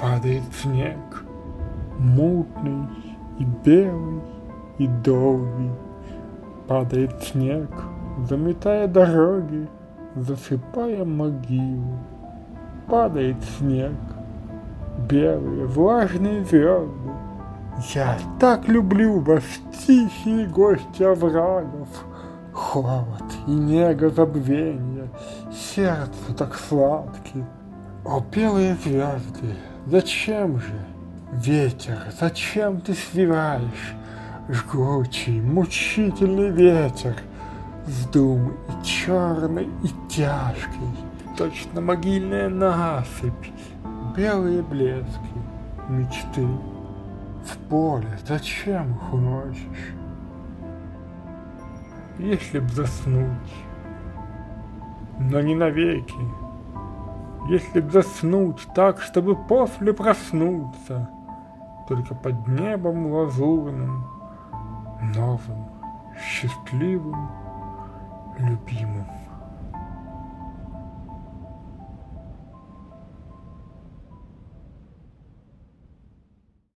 падает снег, мутный и белый и долгий. Падает снег, заметая дороги, засыпая могилу. Падает снег, белые влажные звезды. Я так люблю вас, тихие гости оврагов. Холод и нега забвенья, сердцу так сладкий. О, белые звезды, зачем же? Ветер, зачем ты свиваешь? Жгучий, мучительный ветер, вздумый и черный, и тяжкий, точно могильная насыпь, белые блески, мечты. В поле зачем их уносишь? Если б заснуть, но не навеки, если б заснуть так, чтобы после проснуться, только под небом лазурным, новым, счастливым, любимым.